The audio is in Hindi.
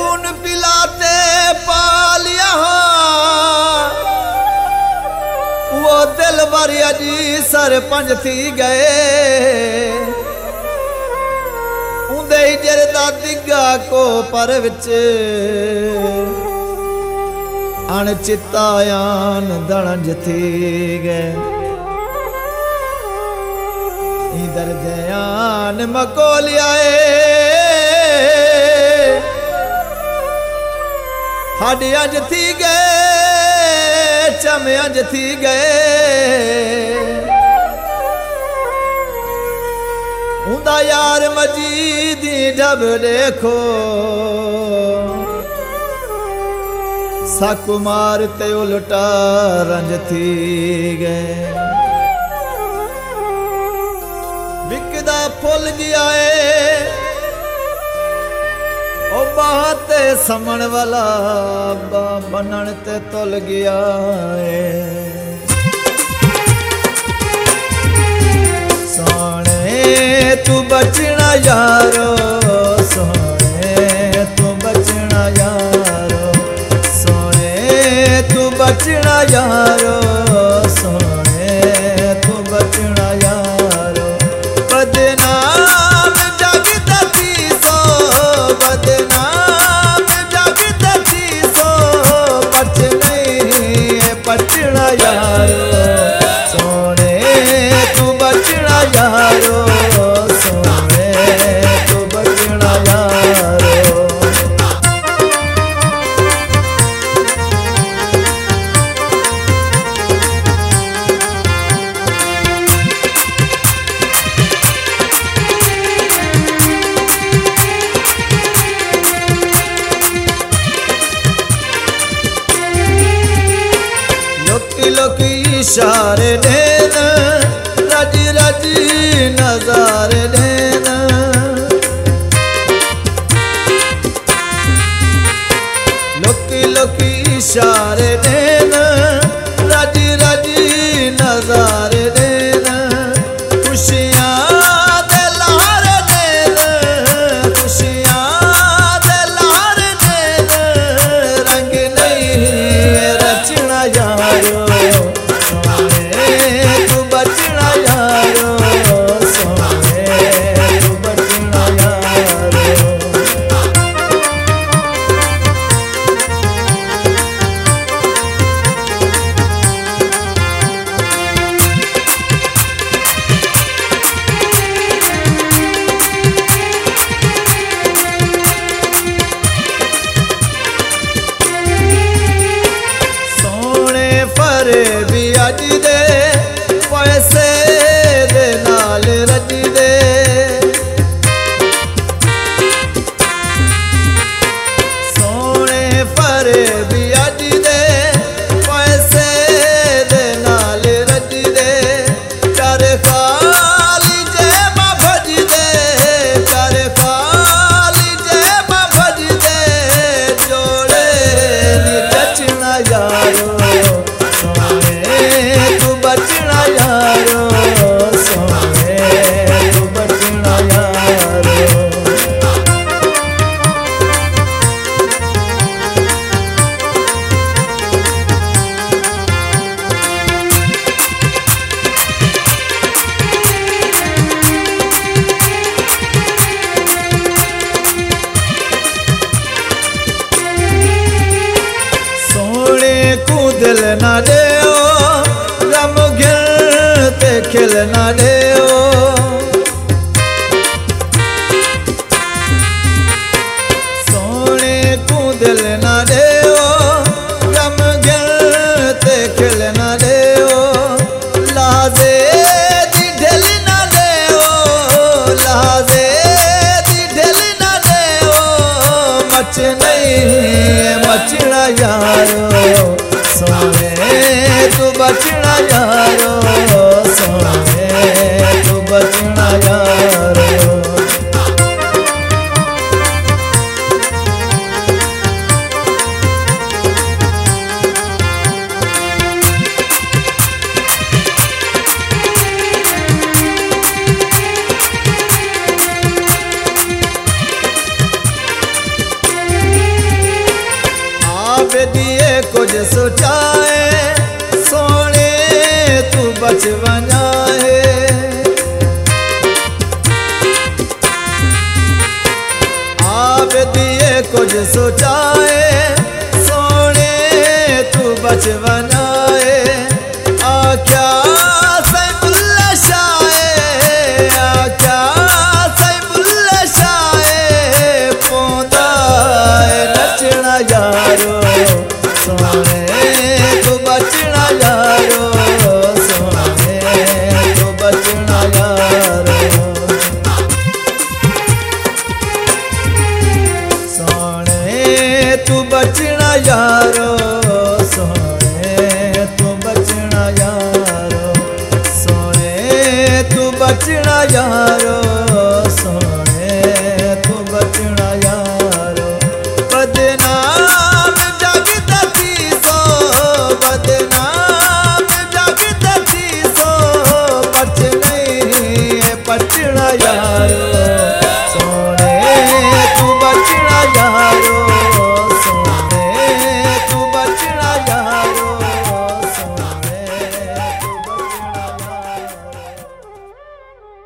खून पिलाते पालिया वो दिल भरी अजी सरपंच थी गए उंदे जरदा दिगा को पर विच अणचितायान दणज थी गए इधर दयान मकोलियाए हाडे अज थी गए चम अज थी गए उंदा यार मजीदी ढब देखो साकुमार ते उल्टा रंज थी गए विकदा फुल गया ओ बाते समण वाला बनन ते तुल गया सोने तू बचना यारो सोने तू बचना यारो सोने तू बचना यारो सोने तू बचना यारो बदनाम जगदती सो बदनाम जगदती सो बच नहीं बचना यारो सोने तू बचना यारो सोने तू बचना यारो लोकी इशारे देना रजी रजी नजारे देना लोकी इशारे देना रजी रजी नजारे देना खुशियां दे लहर देना खुशियां दे लहर देना रंग नहीं रचना यारो भी अज दे पैसे दे नाल रज दे सोने पर भी अज दे पैसे दे नाल रज दे कर खाली जेब भज दे कर खाली जेब भज दे जोड़े नी रचना यारो तू बचना यारो सोने तू बचना यारो सोने को दिल ना दे खिलना देओ सोने को दिल ना देओ गम गिरते खिलना देओ लाजे दी ढिल ना देओ लाजे दी ढिल ना देओ मच नहीं मचना यारो सोने तू बचना यारो सोने तू बचना यारो कुछ सोचाए सोने तू बच वञाए। आप दिए कुछ सोचाए सोने तू बच वञाए। आख्या सैफुल्लाह शाहे, आख्या सैफुल्लाह शाहे पौंदा नचना यारो सोने तू बचना यारो सोने तू बचना यारो सोने तू बचना यारो सोने तू बचना यारो सोने तू बचना यारो